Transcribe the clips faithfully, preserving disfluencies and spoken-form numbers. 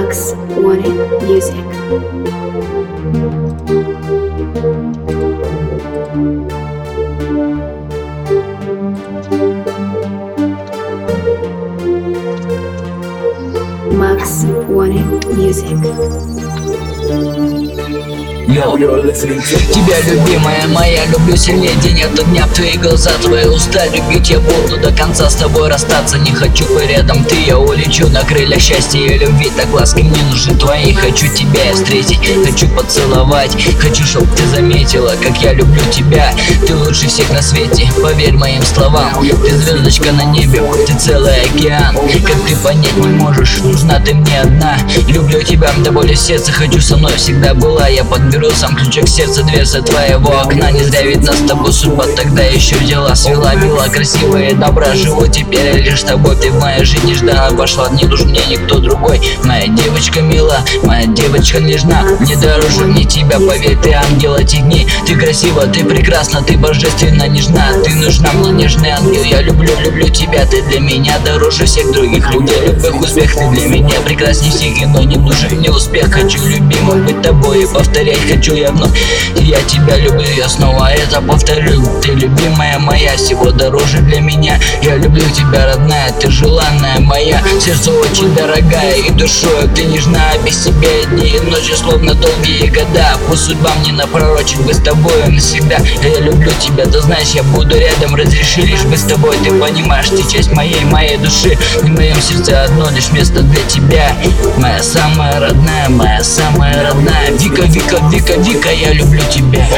Max Wanted Music. Max Wanted Music. Yo, тебя, любимая моя, люблю сильнее день ото дня. В твои глаза, твои уста, любить я буду до конца. С тобой расстаться не хочу, бы рядом ты. Я улечу на крыльях счастья и любви. Так ласки мне нужны твои. Хочу тебя я встретить, хочу поцеловать. Хочу, чтоб ты заметила, как я люблю тебя. Ты лучше всех на свете, поверь моим словам. Ты звездочка на небе, ты целый океан. Как ты понять не можешь, нужна ты мне одна. Люблю тебя до боли в сердце, хочу со мной всегда была. Я подберу сам ключик сердца, дверца твоего окна. Не зря ведь нас с тобой судьба тогда еще взяла. Свела, била, красивая, добра. Живу теперь лишь с тобой, ты в моей жизни ждана пошла. Не нужен мне никто другой. Моя девочка мила, моя девочка нежна. Мне дороже мне тебя, поверь, ты ангел этих дней. Ты красива, ты прекрасна, ты божественно нежна. Ты нужна мне, нежный ангел. Я люблю, люблю тебя, ты для меня дороже всех других людей. Любых успех, ты для меня прекрасней всех, но не нужен мне успех. Хочу, любимый, быть тобой и повторять хочу я вновь. Я тебя люблю, я снова это повторю. Ты любимая моя, всего дороже для меня. Я люблю тебя, родная, ты желанная моя. Сердцу очень дорогая и душою ты нежна. Без тебя дни и ночи словно долгие года. Пусть судьба мне напророчит быть с тобой навсегда. Я люблю тебя, ты знаешь, я буду рядом. Разреши лишь быть с тобой, ты понимаешь, ты часть моей, моей души. В моем сердце одно лишь место для тебя. Моя самая родная, моя самая родная. Вика, Вика, Вика, Вика, я люблю тебя.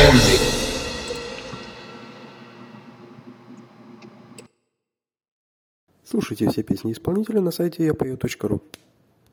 Слушайте все песни исполнителя на сайте я пою точка ру.